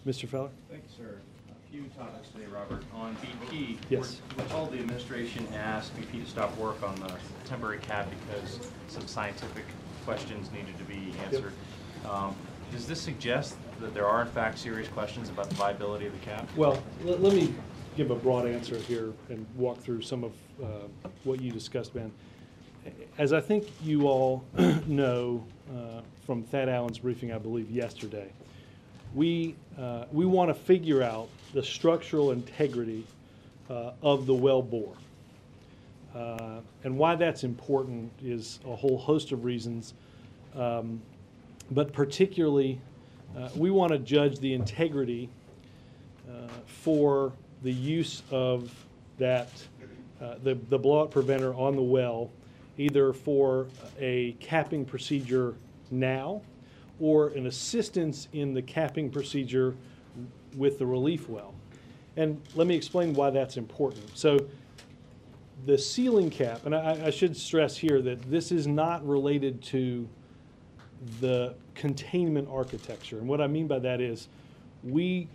Mr. Feller? Thank you, sir. A few topics today, Robert. On BP, Yes. we're told the administration asked BP to stop work on the temporary cap because some scientific questions needed to be answered. Does this suggest that there are, in fact, serious questions about the viability of the cap? Well, let me give a broad answer here and walk through some of what you discussed, Ben. As I think you all know from Thad Allen's briefing, I believe, yesterday, we want to figure out the structural integrity of the well bore. And why that's important is a whole host of reasons, but particularly we want to judge the integrity for the use of that, the blowout preventer on the well, either for a capping procedure now or an assistance in the capping procedure with the relief well. And let me explain why that's important. So the ceiling cap, and I should stress here that this is not related to the containment architecture. And what I mean by that is we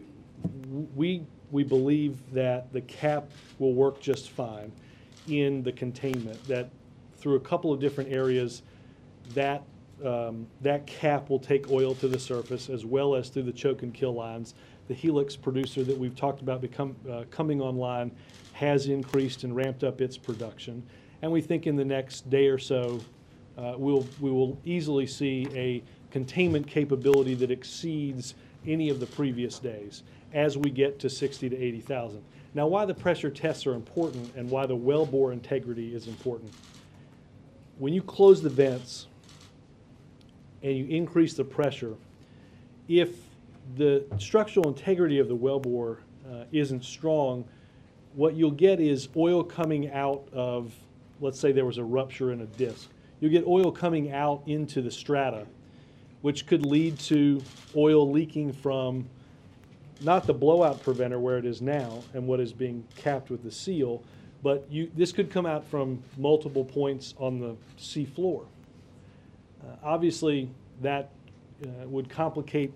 believe that the cap will work just fine in the containment, that through a couple of different areas that that cap will take oil to the surface, as well as through the choke and kill lines. The Helix producer that we've talked about coming online has increased and ramped up its production. And we think in the next day or so, we will easily see a containment capability that exceeds any of the previous days as we get to 60 to 80,000. Now, why the pressure tests are important and why the well bore integrity is important. When you close the vents and you increase the pressure, if the structural integrity of the well bore isn't strong, what you'll get is oil coming out of, let's say there was a rupture in a disc. You'll get oil coming out into the strata, which could lead to oil leaking from not the blowout preventer where it is now and what is being capped with the seal, but this could come out from multiple points on the sea floor. Obviously, that would complicate,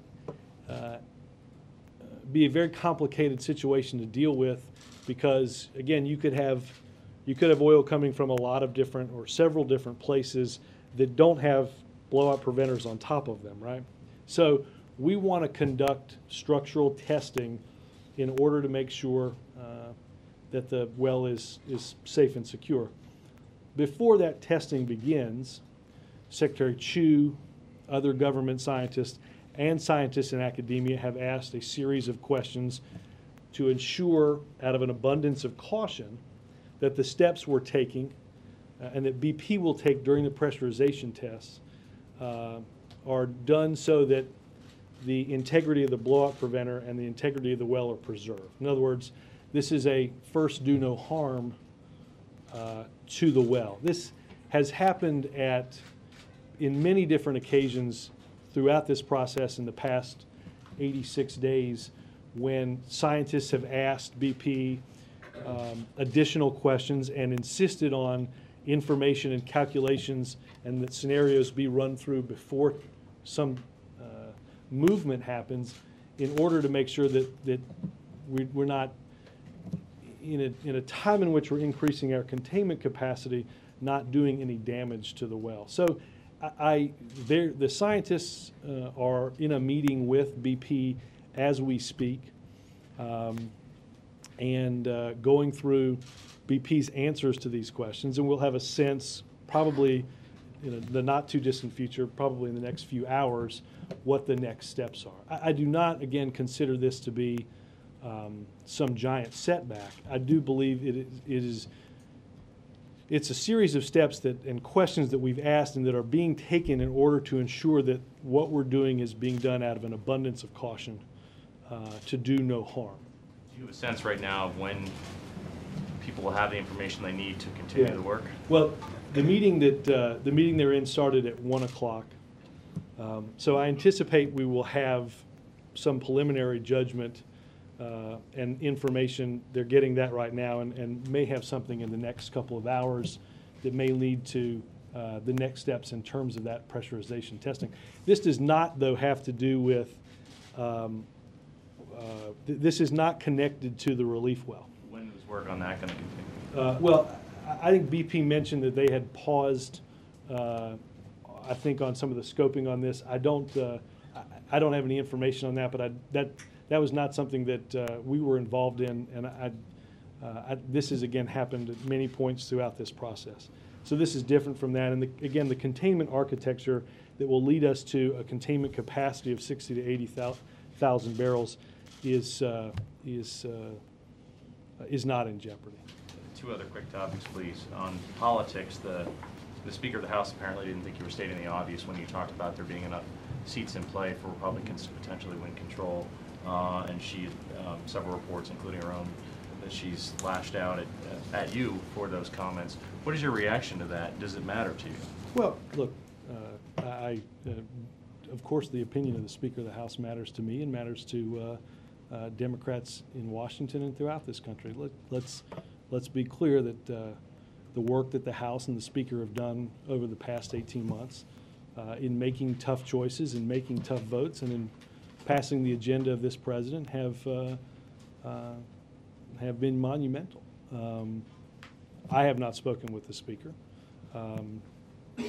be a very complicated situation to deal with, because again, you could have oil coming from a lot of different or several different places that don't have blowout preventers on top of them, right? So we want to conduct structural testing in order to make sure that the well is safe and secure. Before that testing begins, Secretary Chu, other government scientists, and scientists in academia have asked a series of questions to ensure, out of an abundance of caution, that the steps we're taking and that BP will take during the pressurization tests are done so that the integrity of the blowout preventer and the integrity of the well are preserved. In other words, this is a first do no harm to the well. This has happened in many different occasions throughout this process in the past 86 days when scientists have asked BP additional questions and insisted on information and calculations and that scenarios be run through before some movement happens in order to make sure that we're not, in a time in which we're increasing our containment capacity, not doing any damage to the well. So the scientists are in a meeting with BP as we speak, and going through BP's answers to these questions, and we'll have a sense probably in the not too distant future, probably in the next few hours, what the next steps are. I do not, again, consider this to be some giant setback. I do believe it's a series of steps and questions that we've asked and that are being taken in order to ensure that what we're doing is being done out of an abundance of caution to do no harm. Do you have a sense right now of when people will have the information they need to continue the work? Well, the meeting they're in started at 1 o'clock. So I anticipate we will have some preliminary judgment and information. They're getting that right now, and may have something in the next couple of hours that may lead to the next steps in terms of that pressurization testing. This does not, though, have to do with this is not connected to the relief well. When is work on that going to continue? Well, I think BP mentioned that they had paused, I think, on some of the scoping on this. I don't have any information on that, but that was not something that we were involved in, and this has again happened at many points throughout this process. So this is different from that, and again, the containment architecture that will lead us to a containment capacity of 60 to 80,000 barrels is not in jeopardy. Two other quick topics, please. On politics, the Speaker of the House apparently didn't think you were stating the obvious when you talked about there being enough seats in play for Republicans to potentially win control. And she, several reports, including her own, that she's lashed out at you for those comments. What is your reaction to that? Does it matter to you? Well, look, of course, the opinion of the Speaker of the House matters to me and matters to Democrats in Washington and throughout this country. Let's be clear that the work that the House and the Speaker have done over the past 18 months in making tough choices and making tough votes and in passing the agenda of this president have been monumental. I have not spoken with the Speaker. Would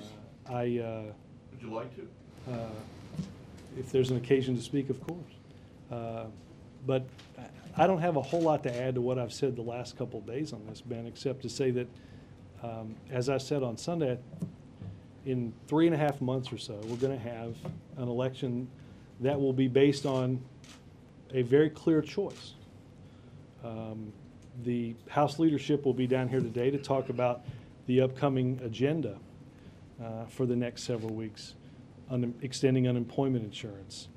you like to? If there's an occasion to speak, of course. But I don't have a whole lot to add to what I've said the last couple of days on this, Ben, except to say that, as I said on Sunday, in 3.5 months or so, we're going to have an election that will be based on a very clear choice. The House leadership will be down here today to talk about the upcoming agenda for the next several weeks, extending unemployment insurance.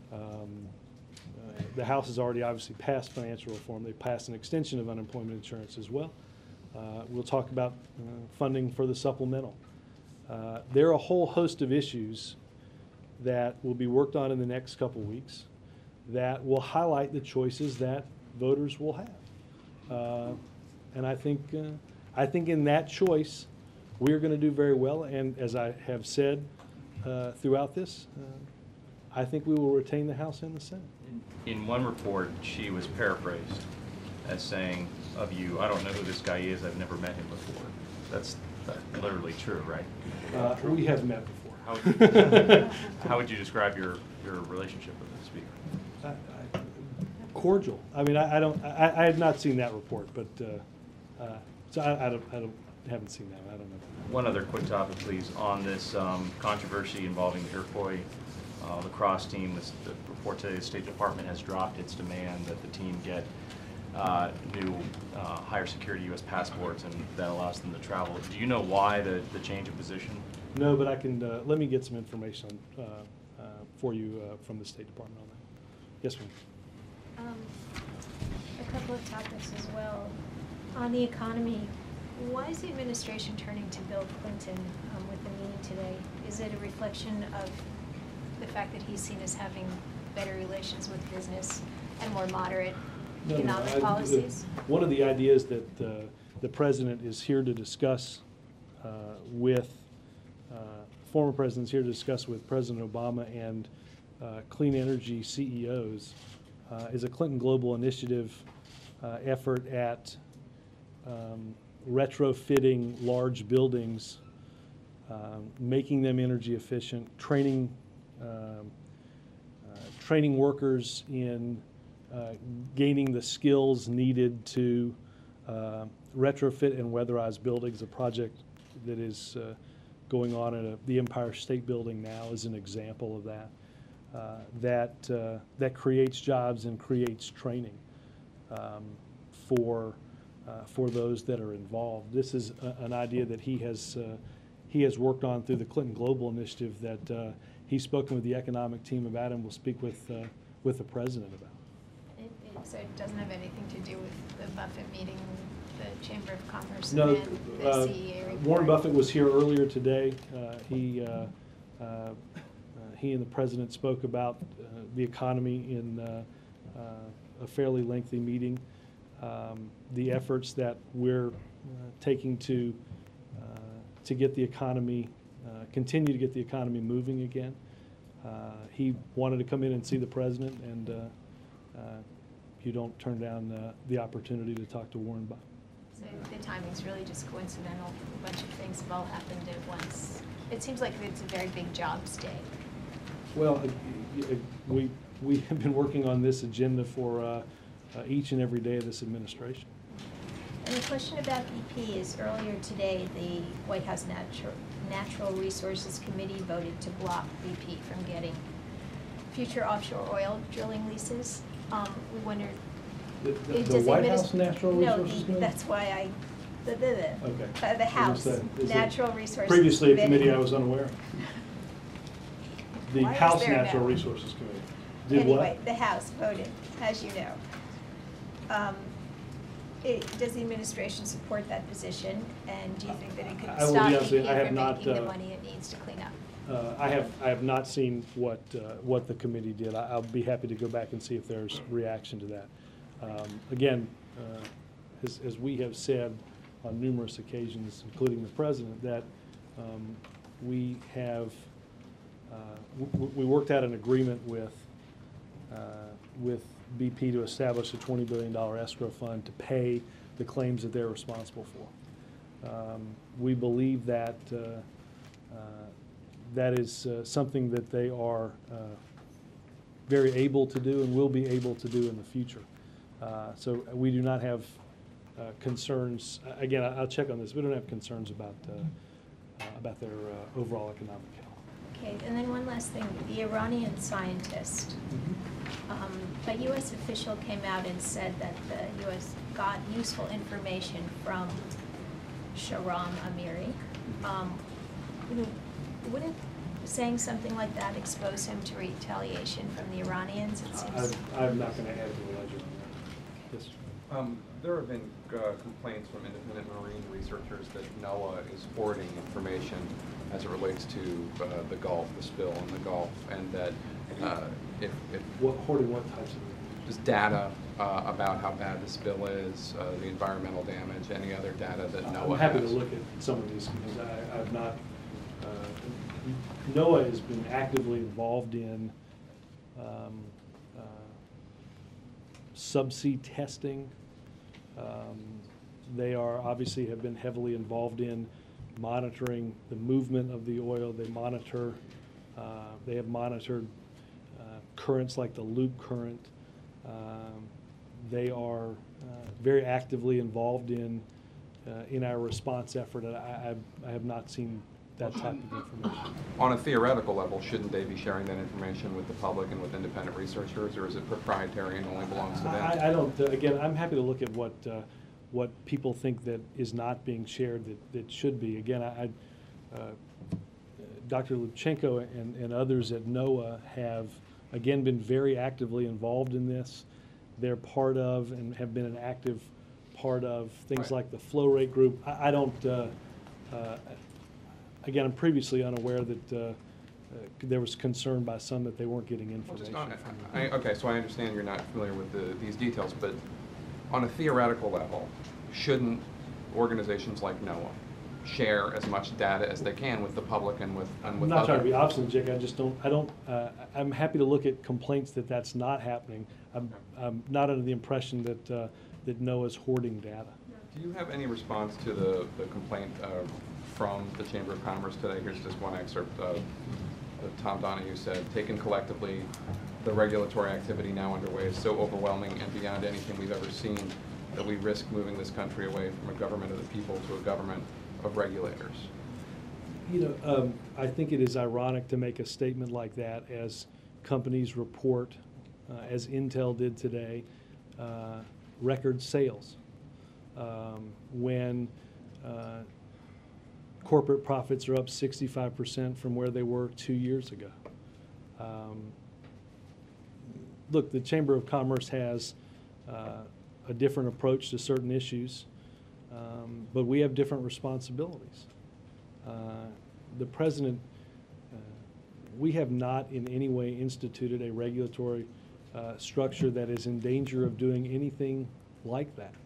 The House has already obviously passed financial reform. They passed an extension of unemployment insurance as well. We'll talk about funding for the supplemental. There are a whole host of issues that will be worked on in the next couple of weeks that will highlight the choices that voters will have. And I think in that choice, we're going to do very well. And as I have said throughout this, I think we will retain the House and the Senate. In one report, she was paraphrased as saying of you, "I don't know who this guy is. I've never met him before." That's literally true, right? We have met before. How would you describe your relationship with the Speaker? Cordial. I mean, I have not seen that report, but so I haven't seen that. I don't know. One other quick topic, please, on this controversy involving the Iroquois lacrosse team. The report today, the State Department has dropped its demand that the team get new higher security U.S. passports, and that allows them to travel. Do you know why the change of position? No, but I can let me get some information for you from the State Department on that. Yes, ma'am. A couple of topics as well. On the economy, why is the administration turning to Bill Clinton with the meeting today? Is it a reflection of the fact that he's seen as having better relations with business and more moderate economic policies? One of the ideas that the president is here to discuss with former president's here to discuss with President Obama and clean energy CEOs is a Clinton Global Initiative effort at retrofitting large buildings, making them energy efficient, training workers in gaining the skills needed to retrofit and weatherize buildings. A project that is going on at the Empire State Building now is an example of that. That creates jobs and creates training for those that are involved. This is an idea that he has worked on through the Clinton Global Initiative that he's spoken with the economic team about and will speak with the president about. So it doesn't have anything to do with the Buffett meeting, the Chamber of Commerce, No, and the CEA report? Warren Buffett was here earlier today. He and the president spoke about the economy in a fairly lengthy meeting. The efforts that we're taking to get the economy, continue to get the economy moving again. He wanted to come in and see the president, and you don't turn down the opportunity to talk to Warren Buffett. So the timing's really just coincidental. A bunch of things have all happened at once. It seems like it's a very big jobs day. Well, we have been working on this agenda for each and every day of this administration. And the question about BP is earlier today, the White House Natural Resources Committee voted to block BP from getting future offshore oil drilling leases. We wondered, The does White adminis- House Natural Resources Committee? No, that's why I, Okay. the House Is it Natural Resources previously a committee I Committee. was unaware of? The Why is House there Natural now? Resources Committee. Did what? Anyway, the House voted, as you know. Does the administration support that position, and do you think that it could I will stop be honest with you, I BP have from not, making the money it needs to clean up? I have not seen what the committee did. I'll be happy to go back and see if there's reaction to that. Again, as we have said on numerous occasions, including the president, that we have, we worked out an agreement with BP to establish a $20 billion escrow fund to pay the claims that they're responsible for. We believe that that is something that they are very able to do and will be able to do in the future. So we do not have concerns. Again, I'll check on this. We don't have concerns about their overall economic health. Okay, and then one last thing, the Iranian scientist, a U.S. official came out and said that the U.S. got useful information from Shahram Amiri. Wouldn't saying something like that expose him to retaliation from the Iranians? It seems. I'm not going to add to the ledger on that. Yes. There have been complaints from independent marine researchers that NOAA is hoarding information as it relates to the Gulf, the spill in the Gulf, and that if Hoarding what types of? just data about how bad the spill is, the environmental damage, any other data that NOAA I'm happy has. to look at some of these because I've not. NOAA has been actively involved in subsea testing. They are obviously have been heavily involved in monitoring the movement of the oil. They monitor. They have monitored currents like the loop current. They are very actively involved in our response effort. I have not seen that type of information. On a theoretical level, shouldn't they be sharing that information with the public and with independent researchers, or is it proprietary and only belongs to them? I don't. Again, I'm happy to look at what people think that is not being shared that should be. Again, Dr. Lubchenco and others at NOAA have again been very actively involved in this. They're part of and have been an active part of things Right. like the flow rate group. I don't. Again, I'm previously unaware that there was concern by some that they weren't getting Well, just information. okay, so I understand you're not familiar with these details, but on a theoretical level, shouldn't organizations like NOAA share as much data as they can with the public and with I'm not trying to be other? obstinate, Jake. I just don't. I'm happy to look at complaints that that's not happening. I'm not under the impression that that NOAA's hoarding data. Do you have any response to the complaint from the Chamber of Commerce today? Here's just one excerpt. Tom Donahue said, taken collectively, the regulatory activity now underway is so overwhelming and beyond anything we've ever seen that we risk moving this country away from a government of the people to a government of regulators. You know, I think it is ironic to make a statement like that as companies report, as Intel did today, record sales. When corporate profits are up 65% from where they were 2 years ago. Look, the Chamber of Commerce has a different approach to certain issues, but we have different responsibilities. The President, we have not in any way instituted a regulatory structure that is in danger of doing anything like that.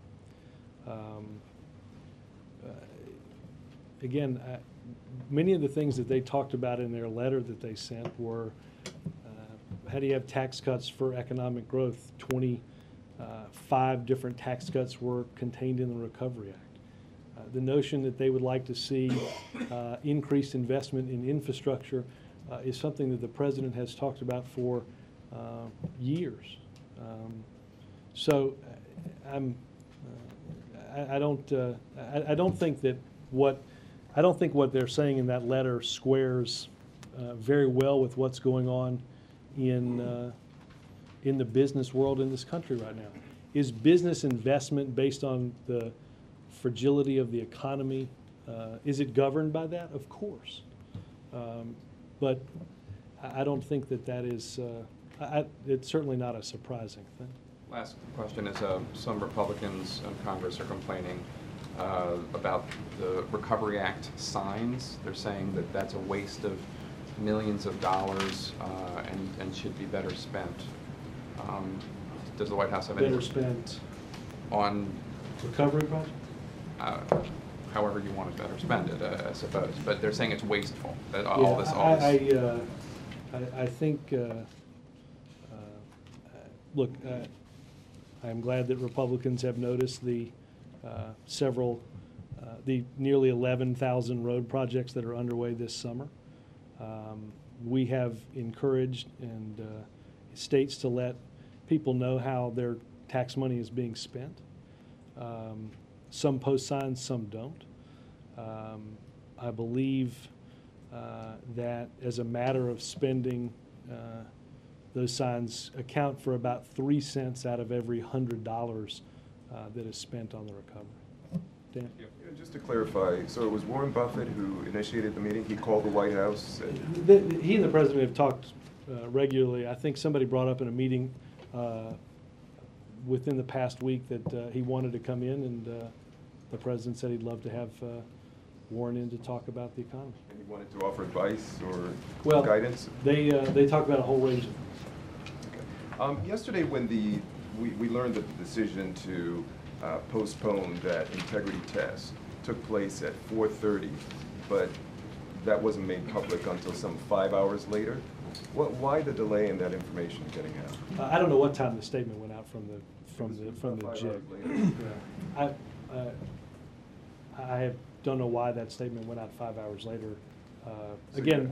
Again, many of the things that they talked about in their letter that they sent were how do you have tax cuts for economic growth? 25 different tax cuts were contained in the Recovery Act. The notion that they would like to see increased investment in infrastructure is something that the president has talked about for years. So I don't think that I don't think what they're saying in that letter squares very well with what's going on in the business world in this country right now. Is business investment based on the fragility of the economy? Is it governed by that? Of course. But I don't think that that is, it's certainly not a surprising thing. Last question is, some Republicans in Congress are complaining about the Recovery Act signs. They're saying that that's a waste of millions of dollars and should be better spent. Does the White House have any? Better spent On recovery project? however you want to better spend it, I suppose. But they're saying it's wasteful. That Yeah, all this. I think, look, I'm glad that Republicans have noticed the the nearly 11,000 road projects that are underway this summer. We have encouraged states to let people know how their tax money is being spent. Some post signs, some don't. I believe that as a matter of spending, those signs account for about 3 cents out of every $100 that is spent on the recovery. Dan? Yeah, just to clarify, so it was Warren Buffett who initiated the meeting? He called the White House? He and the president have talked regularly. I think somebody brought up in a meeting within the past week that he wanted to come in, and the president said he'd love to have Warren in to talk about the economy. And he wanted to offer advice or Well, guidance? They talk about a whole range of things. Okay. Yesterday when we learned that the decision to postpone that integrity test took place at 4:30, but that wasn't made public until some 5 hours later. Why the delay in that information getting out? I don't know what time the statement went out from the About 5 JIG. hours later. Yeah. I don't know why that statement went out 5 hours later. Again,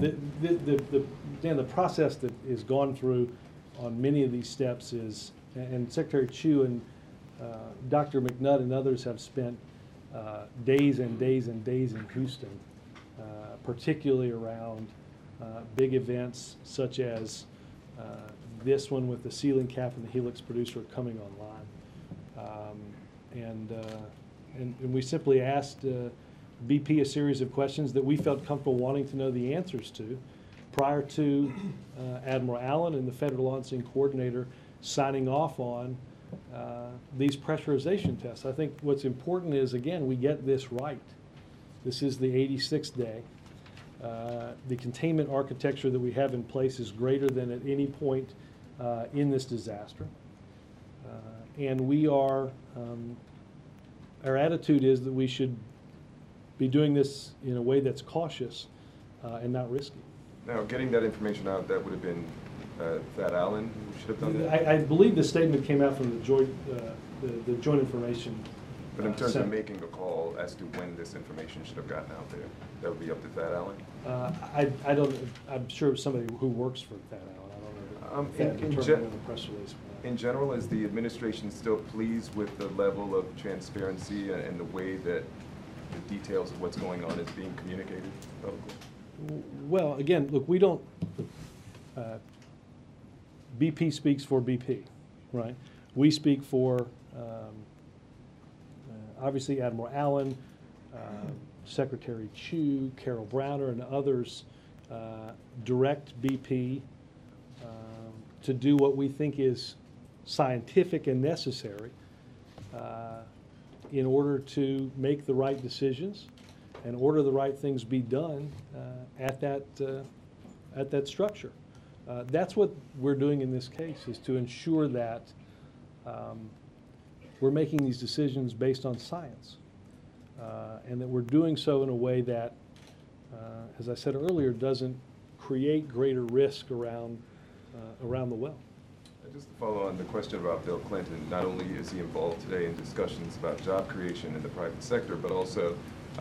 the process that is gone through on many of these steps is, and Secretary Chu and Dr. McNutt and others have spent days and days and days in Houston, particularly around big events such as this one with the ceiling cap and the Helix producer coming online. And we simply asked BP a series of questions that we felt comfortable wanting to know the answers to prior to Admiral Allen and the Federal Launching Coordinator signing off on these pressurization tests. I think what's important is, again, we get this right. This is the 86th day. The containment architecture that we have in place is greater than at any point in this disaster. And we are, our attitude is that we should be doing this in a way that's cautious and not risky. Now, getting that information out, that would have been Thad Allen who should have done that? I believe the statement came out from the Joint Information But in terms Center. of making a call as to when this information should have gotten out there, that would be up to Thad Allen? I don't, I'm sure somebody who works for Thad Allen, I don't know. If that in determined gen- in the press release. In general, is the administration still pleased with the level of transparency and the way that the details of what's going on is being communicated publicly? Well, again, look, we don't, BP speaks for BP, right? We speak for, obviously, Admiral Allen, Secretary Chu, Carol Browner, and others direct BP to do what we think is scientific and necessary in order to make the right decisions and order the right things be done at that structure. That's what we're doing in this case, is to ensure that we're making these decisions based on science, and that we're doing so in a way that, as I said earlier, doesn't create greater risk around around the well. Just to follow on the question about Bill Clinton, not only is he involved today in discussions about job creation in the private sector, but also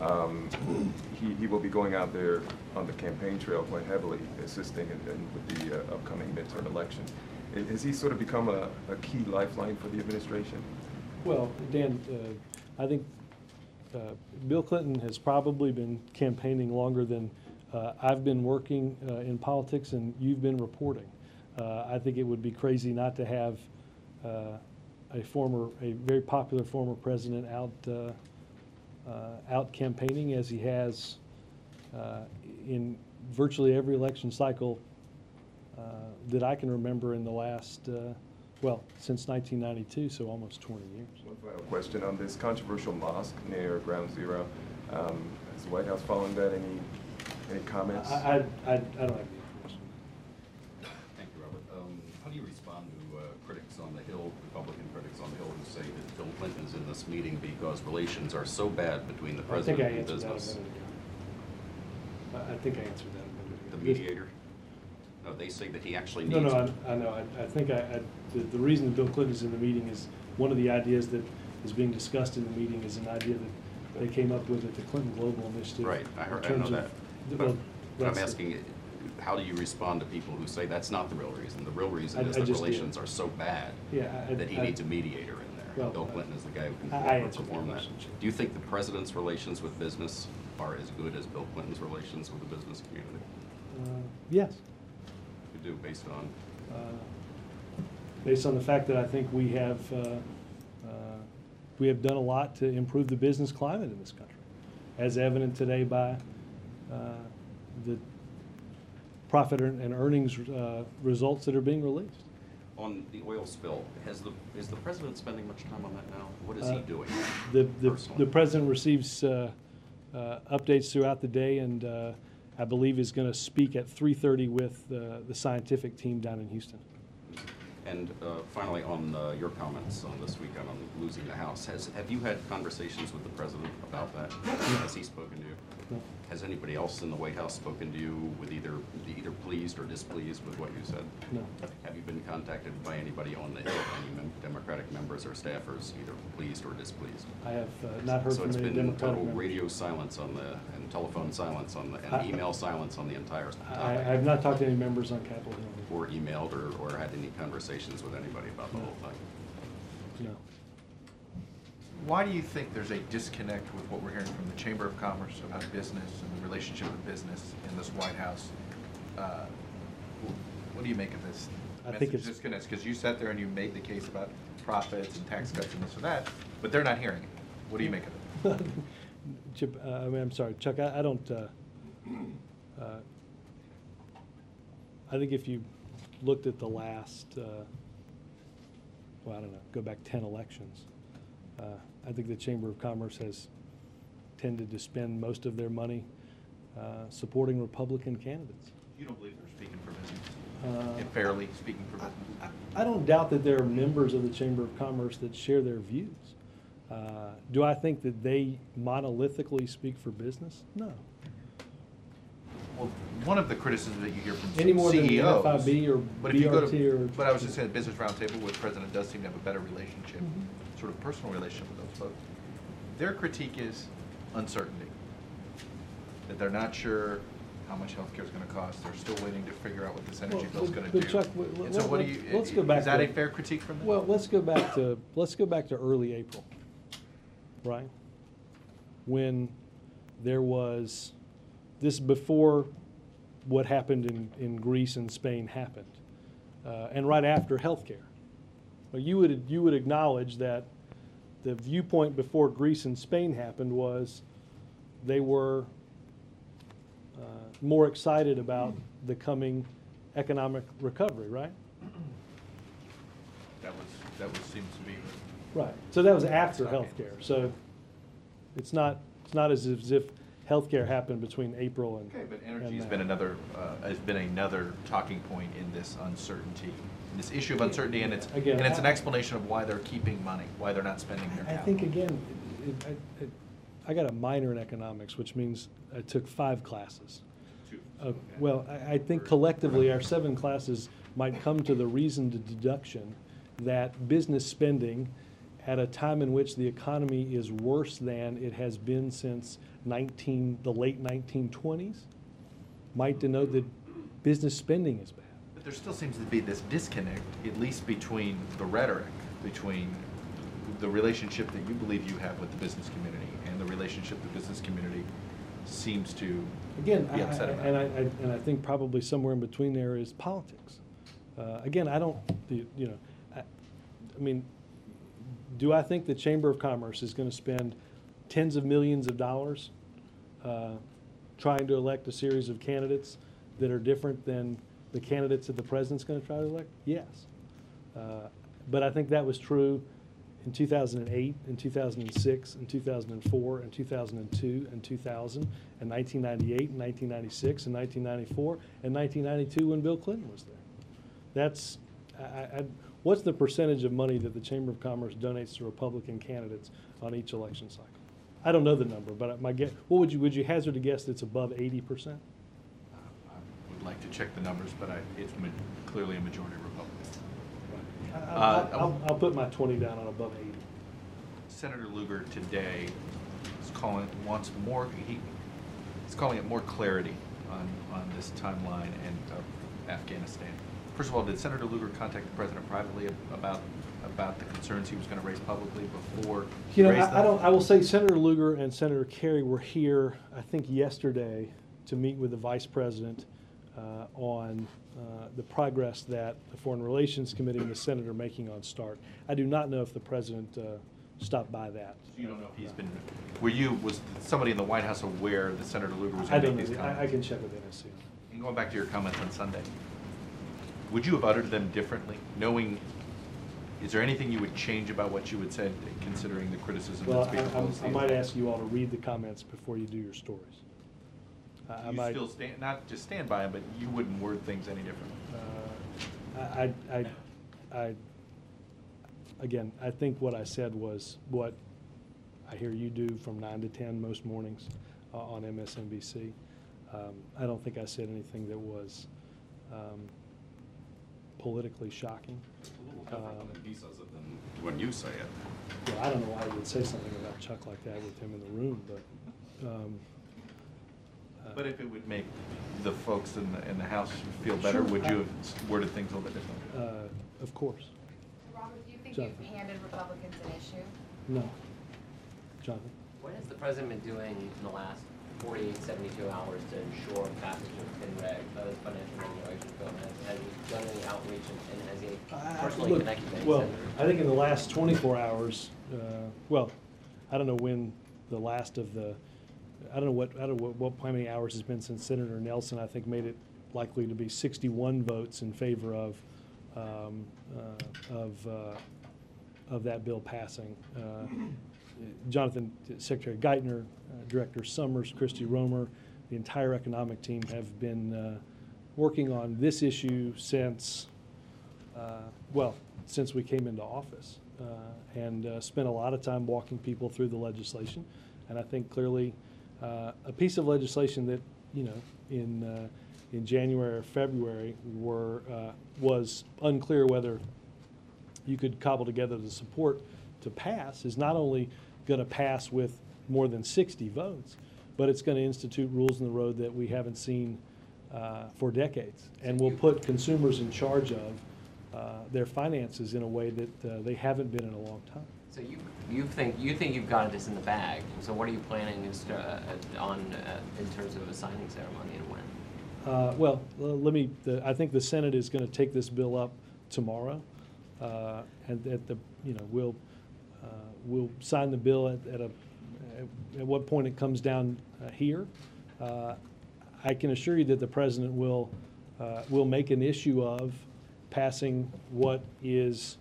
he will be going out there on the campaign trail quite heavily, assisting with the upcoming midterm election. Has he sort of become a key lifeline for the administration? Well, Dan, I think Bill Clinton has probably been campaigning longer than I've been working in politics and you've been reporting. I think it would be crazy not to have a very popular former president out campaigning as he has in virtually every election cycle that I can remember in the last, well, since 1992, so almost 20 years. One final question on this controversial mosque near Ground Zero. Is the White House following that? Any comments? I don't have the information. Thank you, Robert. How do you respond to critics on the Hill, Republican critics on the Hill, who say that Bill Clinton's in this meeting because relations are so bad between the president and business? I think I answered that a minute ago. The mediator? No, they say that he actually needs. No, I know. I think the reason that Bill Clinton's in the meeting is one of the ideas that is being discussed in the meeting is an idea that they came up with at the Clinton Global Initiative. Right, I know that. But I'm asking, how do you respond to people who say that's not the real reason? The real reason is that relations are so bad that he needs a mediator in there. Well, Bill Clinton is the guy who I can perform that. Do you think the president's relations with business are as good as Bill Clinton's relations with the business community? Yes. You do, based on The fact that I think we have done a lot to improve the business climate in this country, as evident today by the profit and earnings results that are being released. On the oil spill, is the president spending much time on that now? What is he doing? The president receives updates throughout the day, and I believe is going to speak at 3:30 with the scientific team down in Houston. And finally, on your comments on this weekend on losing the House, have you had conversations with the president about that? Has he spoken to you? No. Has anybody else in the White House spoken to you with either pleased or displeased with what you said? No. Have you been contacted by anybody on the Hill, any Democratic members or staffers, either pleased or displeased? I have not heard So from it's any been Democratic total members. radio silence on and telephone silence on and email silence on the entire topic? I have not talked to any members on Capitol Hill. Or emailed or had any conversations with anybody about the whole thing? No. Why do you think there's a disconnect with what we're hearing from the Chamber of Commerce about business and the relationship with business in this White House? What do you make of this I think it's disconnect? Because you sat there and you made the case about profits and tax cuts and this or that, but they're not hearing it. What do you make of it? Chip, I'm sorry, Chuck. I don't. I think if you looked at the last, well, I don't know, go back 10 elections, I think the Chamber of Commerce has tended to spend most of their money supporting Republican candidates. You don't believe they're speaking for business? And fairly speaking for business? I don't doubt that there are members of the Chamber of Commerce that share their views. Do I think that they monolithically speak for business? No. Well, one of the criticisms that you hear from Any more than the CEOs, NFIB or but if you go BRT to, or. but I was just saying, Business Roundtable, where the president does seem to have a better relationship, sort of personal relationship with those folks. Their critique is uncertainty, that they're not sure how much healthcare is going to cost. They're still waiting to figure out what this energy bill is going to do. But Chuck, And so what do you? let's go back Is that to- a fair critique from them? Well, let's go back to early April, right? When there was, this before what happened in Greece and Spain happened, and right after healthcare. Well, you would acknowledge that the viewpoint before Greece and Spain happened was they were more excited about the coming economic recovery, right? That seems to be. Right. So that was after Okay. healthcare. So it's not as if healthcare happened between April and. Okay, but and energy has now. been another talking point in this uncertainty, in this issue of uncertainty, and it's Again, an explanation of why they're keeping money, why they're not spending their I capital. think again, I got a minor in economics, which means I took 5 classes. Well, I think collectively our 7 classes might come to the reasoned deduction that business spending at a time in which the economy is worse than it has been since the late 1920s might denote that business spending is bad. But there still seems to be this disconnect, at least between the rhetoric, between the relationship that you believe you have with the business community and the relationship the business community seems to Again, be upset about. and I think probably somewhere in between there is politics. Again, I don't, I mean, do I think the Chamber of Commerce is going to spend tens of millions of dollars trying to elect a series of candidates that are different than the candidates that the president's going to try to elect? Yes. But I think that was true in 2008, in 2006, in 2004, in 2002, and 2000, and 1998, and 1996, and 1994, and 1992 when Bill Clinton was there. That's, what's the percentage of money that the Chamber of Commerce donates to Republican candidates on each election cycle? I don't know the number, but my guess, would you hazard a guess that's above 80%? I would like to check the numbers, but it's clearly a majority Republican. I'll put my 20 down on above 80. Senator Lugar today is wants more. He's calling it more clarity on this timeline and Afghanistan. First of all, did Senator Lugar contact the president privately about the concerns he was going to raise publicly before? I will say Senator Lugar and Senator Kerry were here, I think, yesterday to meet with the vice president on the progress that the Foreign Relations Committee and the Senate are making on START. I do not know if the president stopped by that. So you don't know if he's been. Was somebody in the White House aware that Senator Lugar was I going to don't make these know. comments? I can check with NSC. And going back to your comments on Sunday, would you have uttered them differently, knowing? Is there anything you would change about what you had said, considering the criticism Well, that's being posed? I might ask you all to read the comments before you do your stories. I You might, still not just stand by them, but you wouldn't word things any differently. Again, I think what I said was what I hear you do from 9 to 10 most mornings on MSNBC. I don't think I said anything that was politically shocking. It's a little different when he says it than when you say it. Well, I don't know why I would say something about Chuck like that with him in the room, but. But if it would make the folks in the House feel better, Sure, would you have worded things a little bit differently? Of course. Robert, do you think Jonathan. you've handed Republicans an issue? No. Jonathan? What has the president been doing in the last 48, 72 hours to ensure passage of FinReg, those financial regulations bill? Has he done any outreach and has he personally Look, connected to any well, senators? I think in the last 24 hours, well, I don't know when the last of the, I don't know how many hours it's been since Senator Nelson, I think, made it likely to be 61 votes in favor of that bill passing. Jonathan, Secretary Geithner, Director Summers, Christy Romer, the entire economic team have been working on this issue since, since we came into office, and spent a lot of time walking people through the legislation. And I think clearly a piece of legislation that, in January or February was unclear whether you could cobble together the support to pass is not only going to pass with more than 60 votes, but it's going to institute rules in the road that we haven't seen for decades, and will put consumers in charge of their finances in a way that they haven't been in a long time. So you think you've got this in the bag. So what are you planning in terms of a signing ceremony and when? I think the Senate is going to take this bill up tomorrow, and we'll sign the bill at what point it comes down here. I can assure you that the president will make an issue of passing what is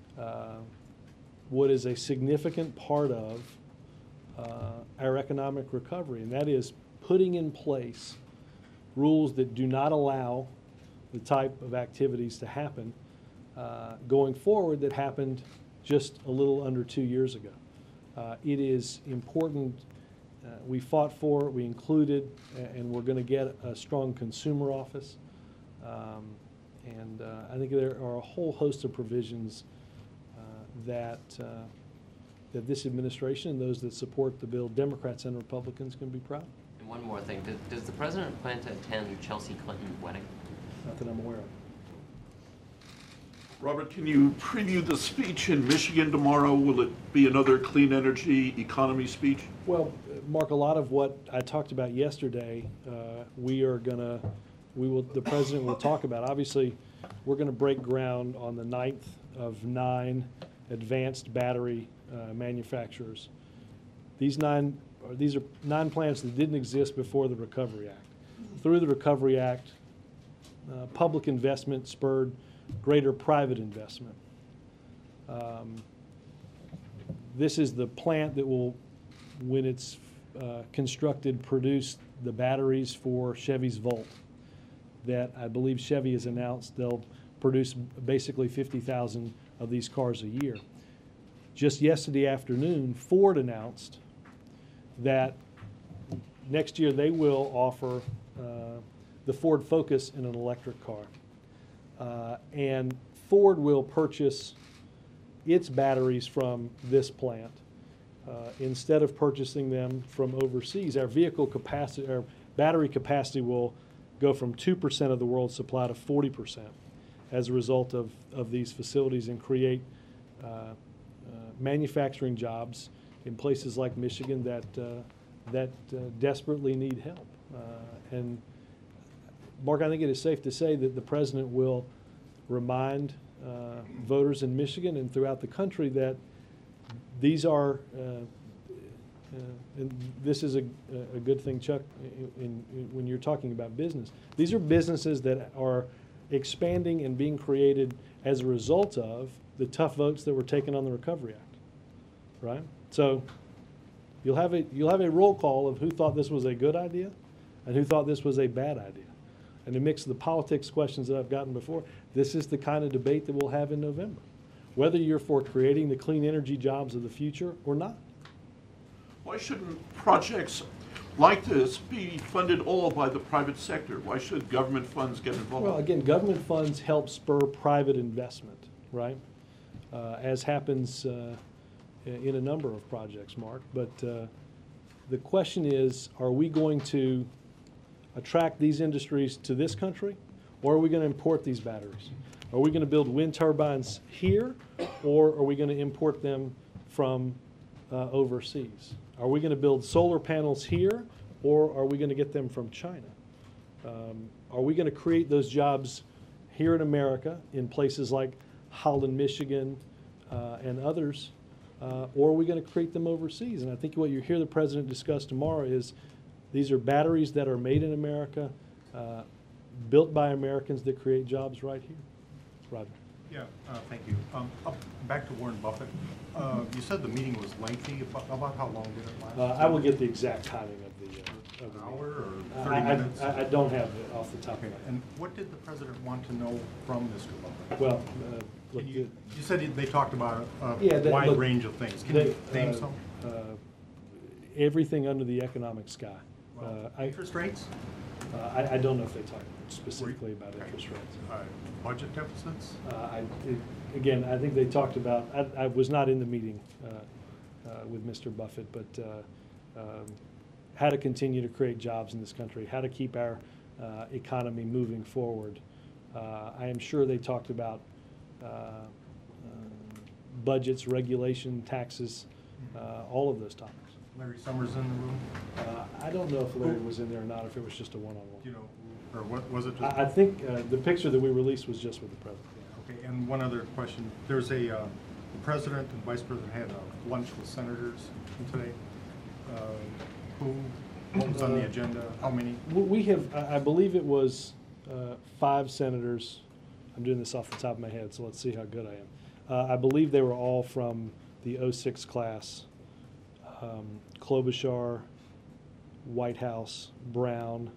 a significant part of our economic recovery, and that is putting in place rules that do not allow the type of activities to happen going forward that happened just a little under 2 years ago. It is important. We fought for it, we included, and we're going to get a strong consumer office. And I think there are a whole host of provisions that this administration and those that support the bill, Democrats and Republicans, can be proud of. And one more thing, does the president plan to attend Chelsea Clinton's wedding? Not that I'm aware of. Robert, can you preview the speech in Michigan tomorrow? Will it be another clean energy economy speech? Well, Mark, a lot of what I talked about yesterday, the president will talk about. Obviously, we're going to break ground on the 9th of 9 advanced battery manufacturers. These are 9 plants that didn't exist before the Recovery Act. Through the Recovery Act, public investment spurred greater private investment. This is the plant that will, when it's constructed, produce the batteries for Chevy's Volt that I believe Chevy has announced they'll produce basically 50,000 of these cars a year. Just yesterday afternoon, Ford announced that next year they will offer the Ford Focus in an electric car. And Ford will purchase its batteries from this plant. Instead of purchasing them from overseas, our battery capacity will go from 2% of the world's supply to 40% as a result of these facilities, and create manufacturing jobs in places like Michigan that desperately need help. And Mark, I think it is safe to say that the president will remind voters in Michigan and throughout the country that these are, and this is a good thing, Chuck, when you're talking about business. These are businesses that are expanding and being created as a result of the tough votes that were taken on the Recovery Act, right? So you'll have a roll call of who thought this was a good idea and who thought this was a bad idea. And to mix the politics questions that I've gotten before, this is the kind of debate that we'll have in November, whether you're for creating the clean energy jobs of the future or not. Why shouldn't projects like this be funded all by the private sector? Why should government funds get involved? Well, again, government funds help spur private investment, right? As happens in a number of projects, Mark. But the question is, are we going to attract these industries to this country, or are we going to import these batteries? Are we going to build wind turbines here, or are we going to import them from overseas? Are we going to build solar panels here, or are we going to get them from China? Are we going to create those jobs here in America in places like Holland, Michigan, and others, or are we going to create them overseas? And I think what you hear the president discuss tomorrow is these are batteries that are made in America, built by Americans, that create jobs right here. Roger. Yeah, thank you. Back to Warren Buffett. You said the meeting was lengthy. About how long did it last? I will get the exact timing of the An hour or 30 minutes? I don't have it off the top of my Okay, head. and what did the president want to know from Mr. Buffett? Well, look, You said they talked about Yeah, a wide look, range of things. Can they, you name some? everything under the economic sky. Interest rates? I don't know if they talked specifically about interest rates. Budget deficits? Again, I think they talked about, I was not in the meeting with Mr. Buffett, but how to continue to create jobs in this country, how to keep our economy moving forward. I am sure they talked about budgets, regulation, taxes, all of those topics. Larry Summers in the room? I don't know if Larry was in there or not, if it was just a one-on-one. Do you know, or what was it? Just I think the picture that we released was just with the president. Okay, and one other question. There's the president and vice president had a lunch with senators today. What was on the agenda? How many? We have, I believe it was 5 senators. I'm doing this off the top of my head, so let's see how good I am. I believe they were all from the 06 class. Klobuchar, Whitehouse, Brown.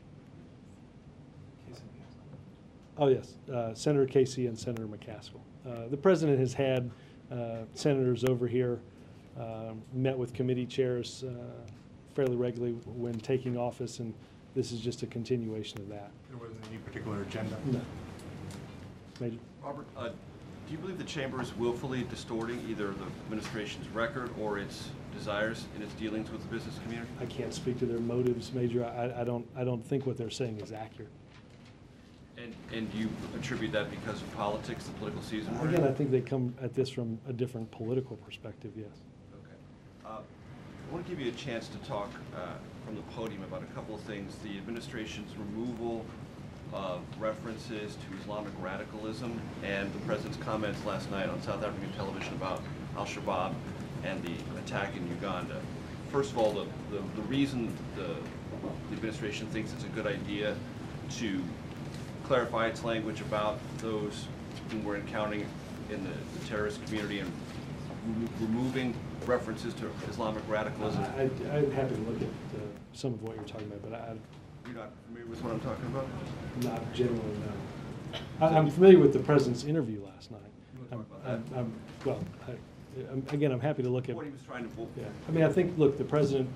Oh, yes, Senator Casey and Senator McCaskill. The president has had senators over here, met with committee chairs fairly regularly when taking office, and this is just a continuation of that. There wasn't any particular agenda? No. Major. Robert, do you believe the chamber is willfully distorting either the administration's record or its desires in its dealings with the business community? I can't speak to their motives, Major. I don't think what they're saying is accurate. And do you attribute that because of politics, the political season we're in? Again, I think they come at this from a different political perspective, yes. Okay. I want to give you a chance to talk from the podium about a couple of things. The administration's removal of references to Islamic radicalism and the president's comments last night on South African television about al-Shabaab and the attack in Uganda. First of all, the reason the administration thinks it's a good idea to clarify its language about those whom we're encountering in the terrorist community and removing references to Islamic radicalism. I'm happy to look at some of what you're talking about, but You're not familiar with what I'm talking about? not generally, no. I'm familiar with the president's interview last night. You want to talk about that? Again, I'm happy to look at. What he was trying to. Yeah, I mean, I think, look, the president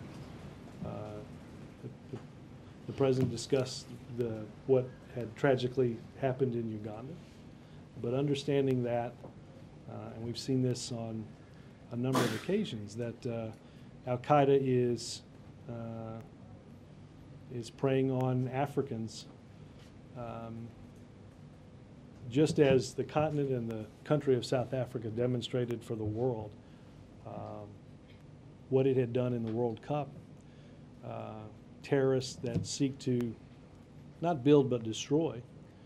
discussed what had tragically happened in Uganda, but understanding that, and we've seen this on a number of occasions, that Al-Qaeda is preying on Africans, just as the continent and the country of South Africa demonstrated for the world what it had done in the World Cup. Terrorists that seek to not build but destroy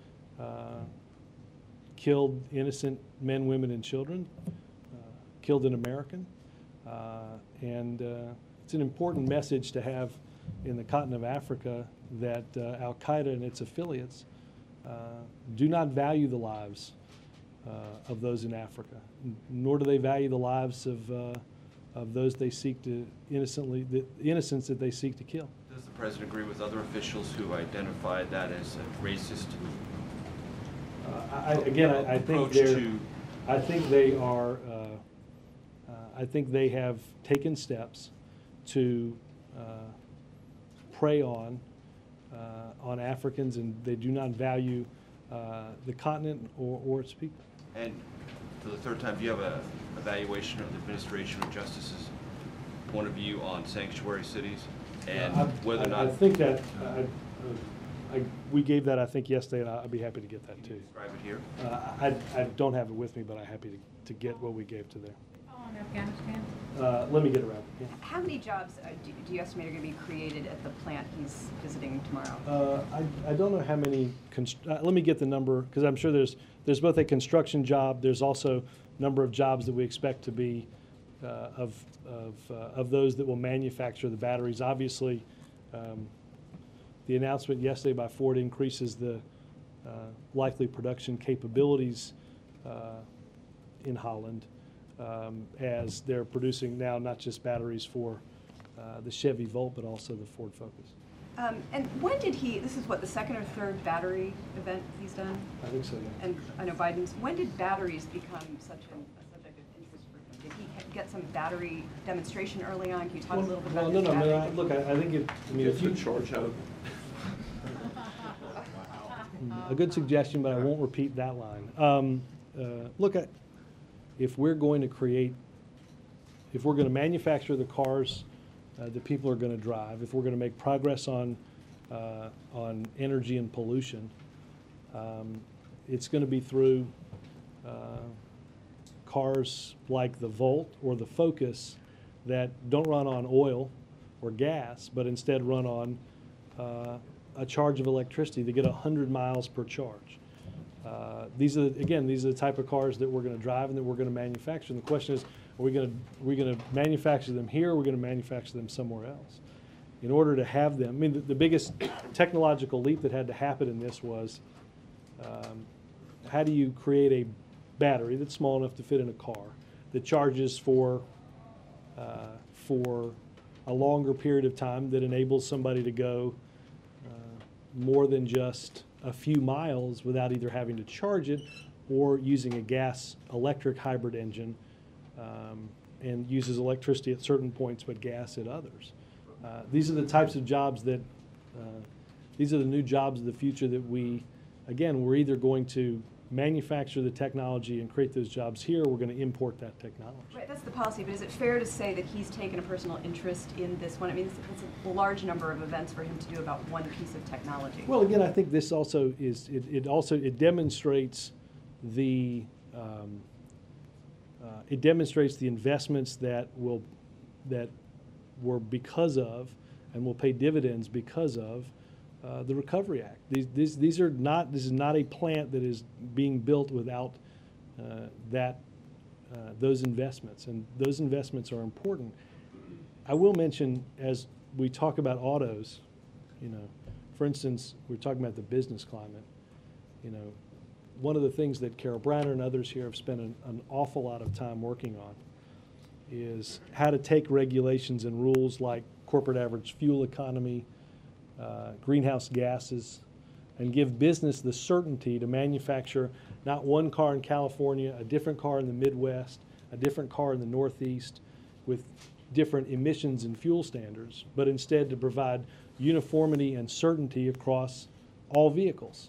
killed innocent men, women, and children, killed an American, and it's an important message to have in the continent of Africa that Al-Qaeda and its affiliates do not value the lives of those in Africa, nor do they value the lives of those they seek to the innocents that they seek to kill. Does the president agree with other officials who identified that as a racist? I think they are. I think they have taken steps to prey on Africans, and they do not value the continent or its people. And for the third time, do you have an evaluation of the administration or justice's point of view on sanctuary cities and whether or not? I think that we gave that, I think, yesterday, and I'd be happy to get that too. Can you describe it here? I don't have it with me, but I'm happy to get what we gave to there. On Afghanistan? Let me get around. Yeah. How many jobs do you estimate are going to be created at the plant he's visiting tomorrow? I don't know how many. Let me get the number, because I'm sure there's both a construction job. There's also a number of jobs that we expect to be of those that will manufacture the batteries. Obviously, the announcement yesterday by Ford increases the likely production capabilities in Holland, as they're producing now not just batteries for the Chevy Volt, but also the Ford Focus. And when did this is what, the second or third battery event he's done? I think so, yeah. And I know Biden's, when did batteries become such a subject of interest for him? Did he get some battery demonstration early on? Can you talk a little bit about his battery? Look, I think if you charge out. a good suggestion, but I won't repeat that line. Look, if we're going to manufacture the cars that people are going to drive, if we're going to make progress on energy and pollution, it's going to be through cars like the Volt or the Focus that don't run on oil or gas, but instead run on a charge of electricity. They get 100 miles per charge. These are the type of cars that we're going to drive and that we're going to manufacture. And the question is, are we going to manufacture them here, or are we going to manufacture them somewhere else? In order to have them, I mean, the biggest technological leap that had to happen in this was, how do you create a battery that's small enough to fit in a car that charges for a longer period of time, that enables somebody to go more than just a few miles without either having to charge it or using a gas-electric hybrid engine, and uses electricity at certain points but gas at others. These are the types of jobs that, these are the new jobs of the future that we're either going to manufacture the technology and create those jobs here, we're going to import that technology. Right, that's the policy, but is it fair to say that he's taken a personal interest in this one? I mean, it's a large number of events for him to do about one piece of technology. Well, again, I think this also is, it demonstrates the, it demonstrates the investments that were because of and will pay dividends because of the Recovery Act. These are not, this is not a plant that is being built without those investments, and those investments are important. I will mention, as we talk about autos, you know, for instance, we're talking about the business climate. You know, one of the things that Carol Browner and others here have spent an awful lot of time working on is how to take regulations and rules like corporate average fuel economy, greenhouse gases, and give business the certainty to manufacture not one car in California, a different car in the Midwest, a different car in the Northeast with different emissions and fuel standards, but instead to provide uniformity and certainty across all vehicles.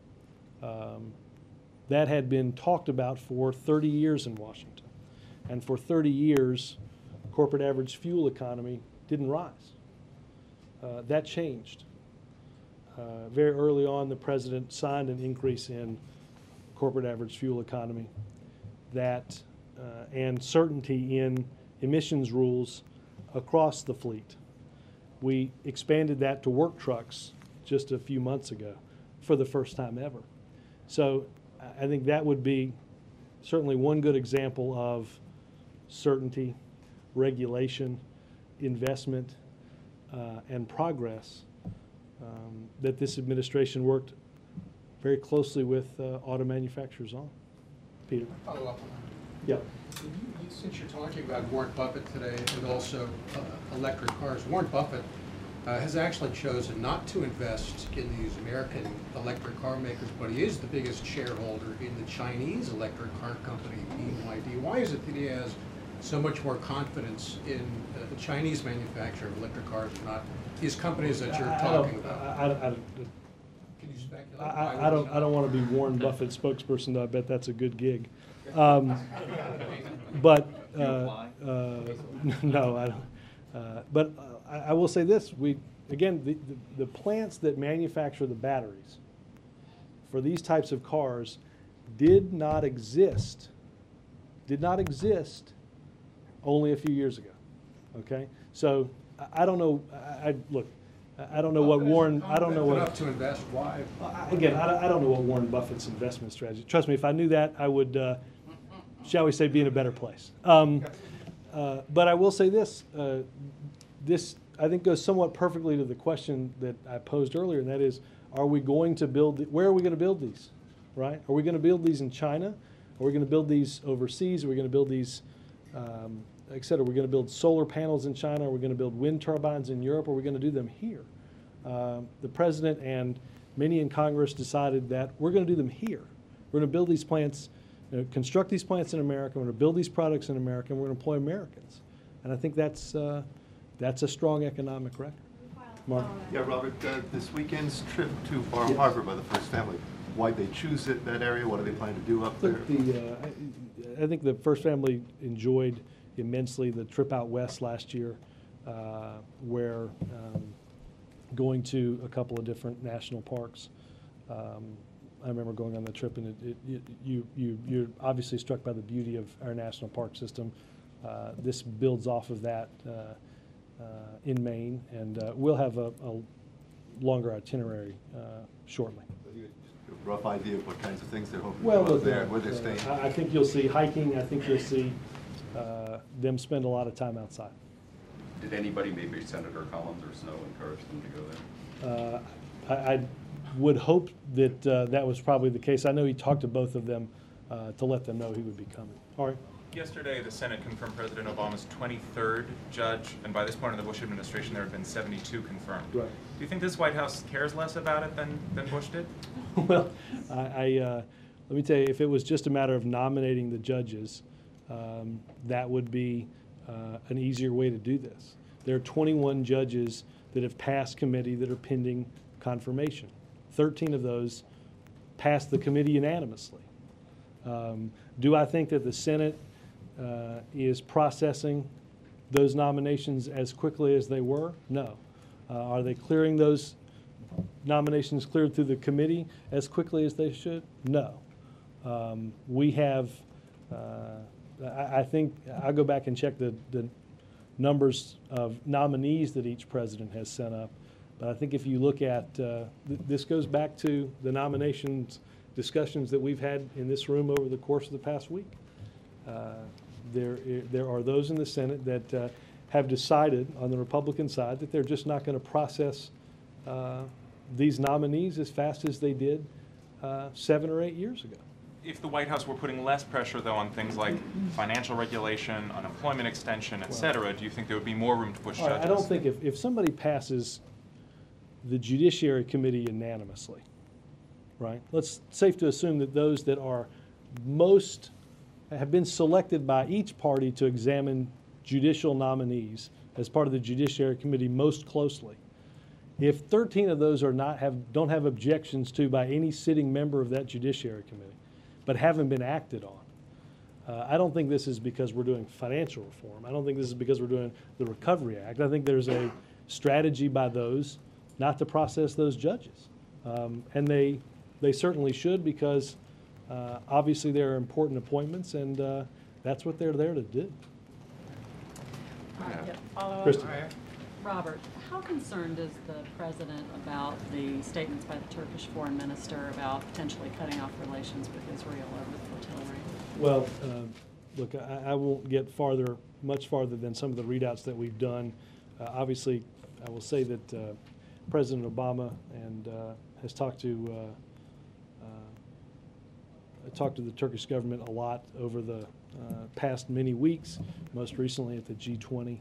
That had been talked about for 30 years in Washington. And for 30 years, corporate average fuel economy didn't rise. That changed. Very early on, the president signed an increase in corporate average fuel economy that, and certainty in emissions rules across the fleet. We expanded that to work trucks just a few months ago for the first time ever. So I think that would be certainly one good example of certainty, regulation, investment, and progress that this administration worked very closely with auto manufacturers on. Peter? Follow up on that. Yeah. Since you're talking about Warren Buffett today and also electric cars, Warren Buffett has actually chosen not to invest in these American electric car makers, but he is the biggest shareholder in the Chinese electric car company, BYD. Why is it that he has so much more confidence in the Chinese manufacturer of electric cars, not these companies that you're talking about? Can you speculate? I don't want to be Warren Buffett's spokesperson, though. I bet that's a good gig. But no, I don't. But I will say this: again, the plants that manufacture the batteries for these types of cars did not exist only a few years ago. Okay, so I don't know. Look. I don't know what Warren. I don't know what. Enough to invest. Why? Again, I don't know what Warren Buffett's investment strategy. Trust me, if I knew that, I would, shall we say, be in a better place. But I will say this: this I think goes somewhat perfectly to the question that I posed earlier, and that is, are we going to build? Where are we going to build these? Right? Are we going to build these in China? Are we going to build these overseas? Are we going to build these? Et cetera. We're going to build solar panels in China. We're going to build wind turbines in Europe. Or we're going to do them here. The president and many in Congress decided that we're going to do them here. We're going to build these plants, construct these plants in America. We're going to build these products in America. And we're going to employ Americans. And I think that's a strong economic record. Mark? Yeah, Robert. This weekend's trip to Bar Harbor by the First Family. Why'd they choose that area? What do they plan to do up there? I think the First Family enjoyed immensely the trip out west last year, where going to a couple of different national parks. I remember going on the trip, and you're obviously struck by the beauty of our national park system. This builds off of that in Maine, and we'll have a longer itinerary shortly. A rough idea of what kinds of things they're hoping to do there, where they're staying? I think you'll see hiking. I think you'll see them spend a lot of time outside. Did anybody, maybe Senator Collins or Snow, encourage them to go there? I would hope that that was probably the case. I know he talked to both of them to let them know he would be coming. All right. Yesterday, the Senate confirmed President Obama's 23rd judge, and by this point in the Bush administration, there have been 72 confirmed. Right. Do you think this White House cares less about it than Bush did? Well, let me tell you, if it was just a matter of nominating the judges, that would be an easier way to do this. There are 21 judges that have passed committee that are pending confirmation. 13 of those passed the committee unanimously. Do I think that the Senate is processing those nominations as quickly as they were? No. Are they clearing those nominations cleared through the committee as quickly as they should? No. We have, I think, I'll go back and check the numbers of nominees that each president has sent up. But I think if you look at, this goes back to the nominations discussions that we've had in this room over the course of the past week. There are those in the Senate that have decided on the Republican side that they're just not going to process these nominees as fast as they did 7 or 8 years ago. If the White House were putting less pressure, though, on things like financial regulation, unemployment extension, et cetera, do you think there would be more room to push judges? I don't think if somebody passes the Judiciary Committee unanimously, right? It's safe to assume that those that are have been selected by each party to examine judicial nominees as part of the Judiciary Committee most closely. If 13 of those don't have objections to by any sitting member of that Judiciary Committee, but haven't been acted on, I don't think this is because we're doing financial reform. I don't think this is because we're doing the Recovery Act. I think there's a strategy by those not to process those judges. And they certainly should, because obviously they're important appointments, and that's what they're there to do. Kristen. Robert, how concerned is the president about the statements by the Turkish foreign minister about potentially cutting off relations with Israel over the flotilla raid? Well, look, I won't get much farther than some of the readouts that we've done. Obviously, I will say that President Obama has talked to the Turkish government a lot over the past many weeks, most recently at the G20,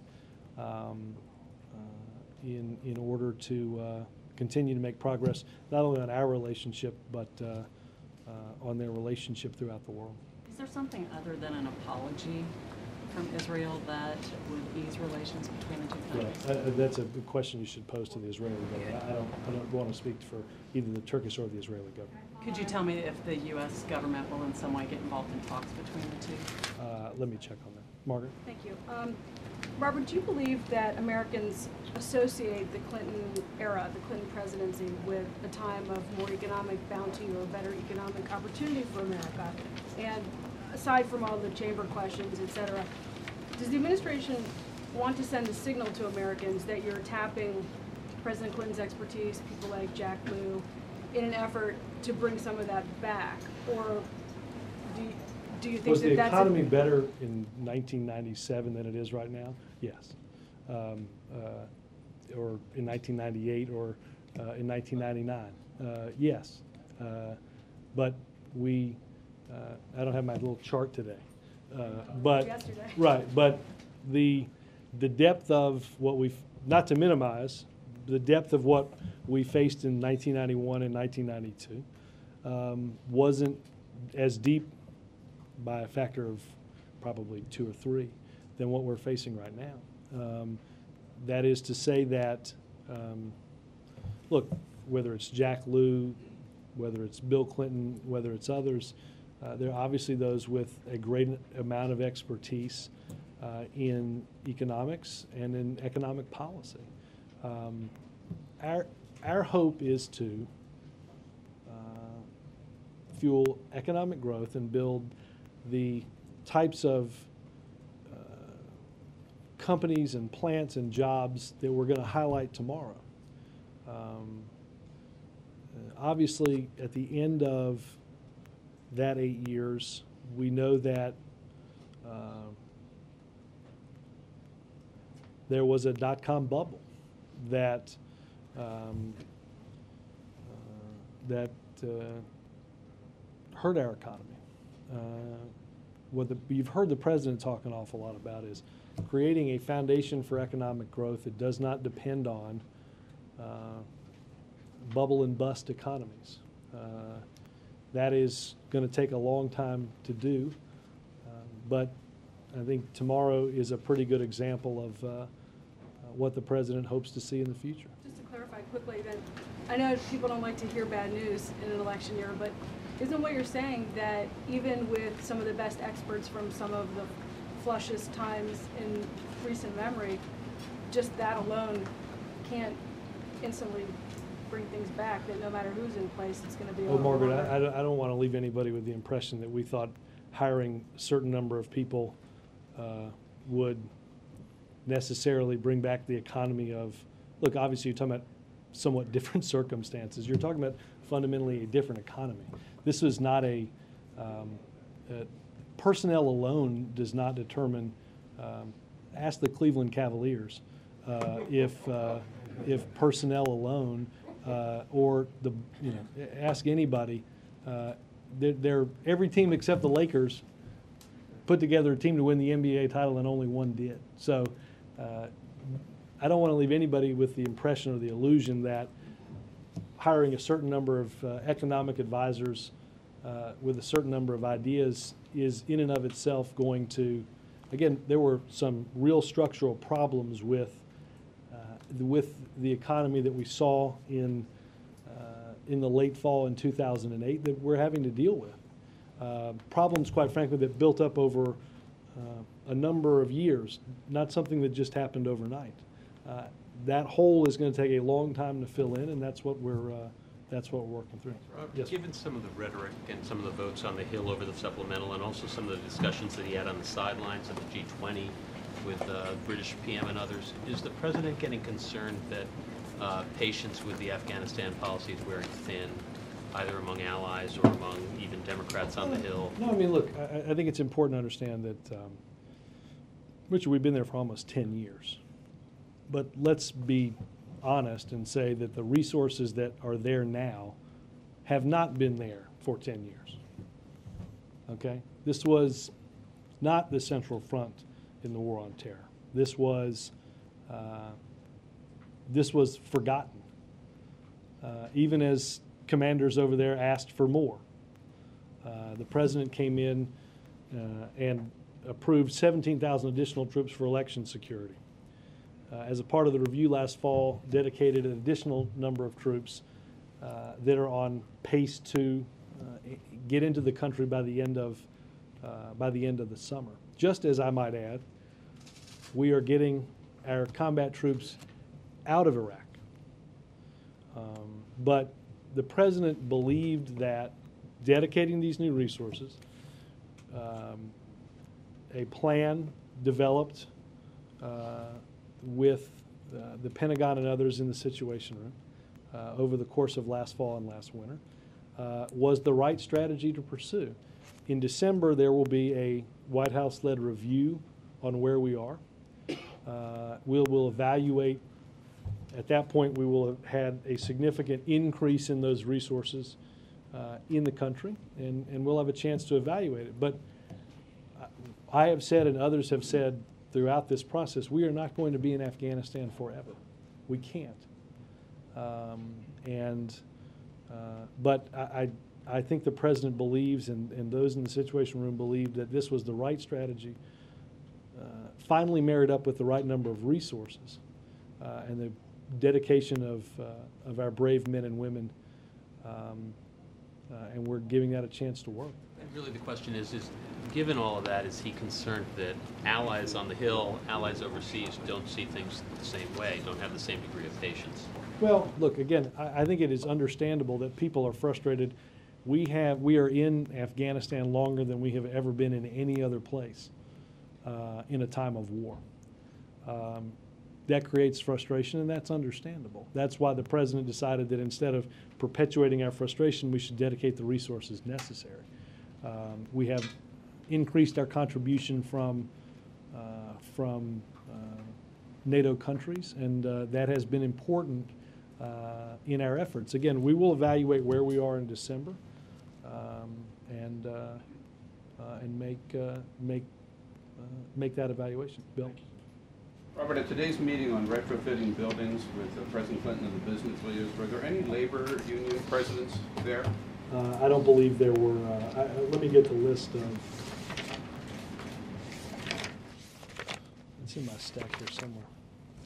in order to continue to make progress, not only on our relationship, but on their relationship throughout the world. Is there something other than an apology from Israel that would ease relations between the two countries? Right. That's a good question you should pose to the Israeli government. I don't want to speak for either the Turkish or the Israeli government. Could you tell me if the U.S. government will in some way get involved in talks between the two? Let me check on that. Margaret? Thank you. Robert, do you believe that Americans associate the Clinton era, the Clinton presidency, with a time of more economic bounty or better economic opportunity for America? And aside from all the chamber questions, et cetera, does the administration want to send a signal to Americans that you're tapping President Clinton's expertise, people like Jack Lew, in an effort to bring some of that back? Or do you think was that the that's economy better in 1997 than it is right now? Yes. Or in 1998 or in 1999? Yes. But I don't have my little chart today. But yesterday. Right. But the depth of what we've, not to minimize, the depth of what we faced in 1991 and 1992 wasn't as deep by a factor of probably 2 or 3 than what we're facing right now. That is to say that, look, whether it's Jack Lew, whether it's Bill Clinton, whether it's others, there are obviously those with a great amount of expertise in economics and in economic policy. Our hope is to fuel economic growth and build the types of companies and plants and jobs that we're going to highlight tomorrow. Obviously, at the end of that 8 years, we know that there was a dot-com bubble that hurt our economy. What you've heard the president talk an awful lot about is creating a foundation for economic growth that does not depend on bubble and bust economies. That is going to take a long time to do, but I think tomorrow is a pretty good example of what the president hopes to see in the future. Just to clarify quickly then, I know people don't like to hear bad news in an election year, but isn't what you're saying that even with some of the best experts from some of the flushest times in recent memory, just that alone can't instantly bring things back, that no matter who's in place, it's going to be Well, Margaret, I don't want to leave anybody with the impression that we thought hiring a certain number of people would necessarily bring back the economy of, look, obviously you're talking about somewhat different circumstances. You're talking about fundamentally a different economy. This is not personnel alone does not determine, ask the Cleveland Cavaliers if personnel alone or ask anybody, every team except the Lakers put together a team to win the NBA title and only one did. So I don't want to leave anybody with the impression or the illusion that hiring a certain number of economic advisors with a certain number of ideas is in and of itself going to, again, there were some real structural problems with the economy that we saw in the late fall in 2008 that we're having to deal with. Problems, quite frankly, that built up over a number of years, not something that just happened overnight. That hole is going to take a long time to fill in, and that's what we're working through. Yes. Given some of the rhetoric and some of the votes on the Hill over the supplemental, and also some of the discussions that he had on the sidelines of the G20 with British PM and others, is the president getting concerned that patience with the Afghanistan policy is wearing thin, either among allies or among even Democrats on the Hill? No, I mean, look, I think it's important to understand that, Richard, we've been there for almost 10 years. But let's be honest and say that the resources that are there now have not been there for 10 years. Okay? This was not the Central Front in the War on Terror. This was forgotten. Even as commanders over there asked for more. The president came in and approved 17,000 additional troops for election security. As a part of the review last fall, dedicated an additional number of troops that are on pace to get into the country by the end of the summer. Just as I might add, we are getting our combat troops out of Iraq. But the president believed that dedicating these new resources, a plan developed with the Pentagon and others in the Situation Room over the course of last fall and last winter, was the right strategy to pursue. In December, there will be a White House-led review on where we are. We'll evaluate. At that point, we will have had a significant increase in those resources in the country, and we'll have a chance to evaluate it. But I have said, and others have said throughout this process, we are not going to be in Afghanistan forever. We can't. But I think the president believes, and those in the Situation Room believe, that this was the right strategy, finally married up with the right number of resources and the dedication of our brave men and women, and we're giving that a chance to work. And really the question is given all of that, is he concerned that allies on the Hill, allies overseas, don't see things the same way, don't have the same degree of patience? Well, look, again, I think it is understandable that people are frustrated. We are in Afghanistan longer than we have ever been in any other place in a time of war. That creates frustration, and that's understandable. That's why the president decided that instead of perpetuating our frustration, we should dedicate the resources necessary. We have increased our contribution from NATO countries, and that has been important in our efforts. Again, we will evaluate where we are in December and make that evaluation. Bill? Robert, at today's meeting on retrofitting buildings with President Clinton and the business leaders, were there any labor union presidents there? I don't believe there were. Let me get the list of. It's in my stack here somewhere.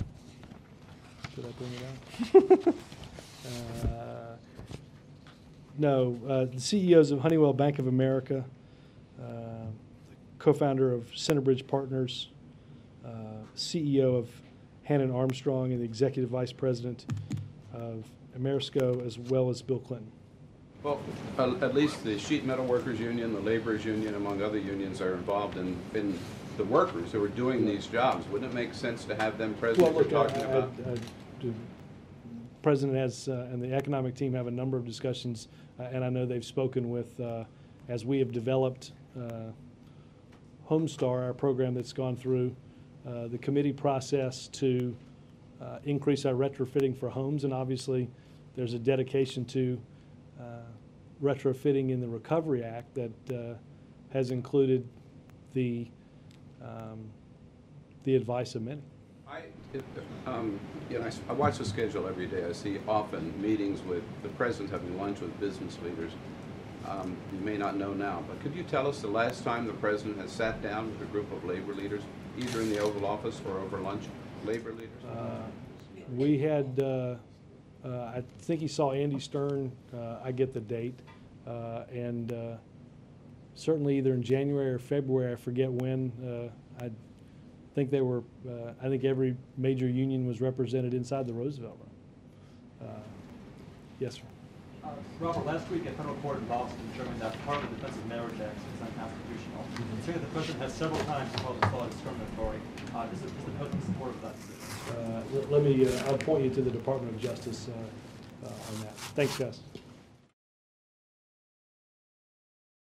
Did I bring it out? No, the CEOs of Honeywell, Bank of America, co-founder of Centerbridge Partners, CEO of Hannon Armstrong, and the executive vice president of Amerisco, as well as Bill Clinton. Well, at least the sheet metal workers union, the laborers union, among other unions, are involved in the workers who are doing these jobs. Wouldn't it make sense to have them present? Well, look, talking about? The president has, and the economic team have a number of discussions, and I know they've spoken with, as we have developed Homestar, our program that's gone through the committee process to increase our retrofitting for homes, and obviously there's a dedication to retrofitting in the Recovery Act that has included the advice of many. I watch the schedule every day. I see often meetings with the president having lunch with business leaders. You may not know now, but could you tell us the last time the president has sat down with a group of labor leaders, either in the Oval Office or over lunch? Labor leaders? We had, I think he saw Andy Stern, I get the date, and certainly either in January or February, I forget when. I think they were, I think every major union was represented inside the Roosevelt Room. Yes, sir. Robert, last week a federal court in Boston determined that part of the Defense of Marriage Act is unconstitutional. Considering the president has several times called this law discriminatory, is the president supportive of that decision? Let me, I'll point you to the Department of Justice on that. Thanks, guys.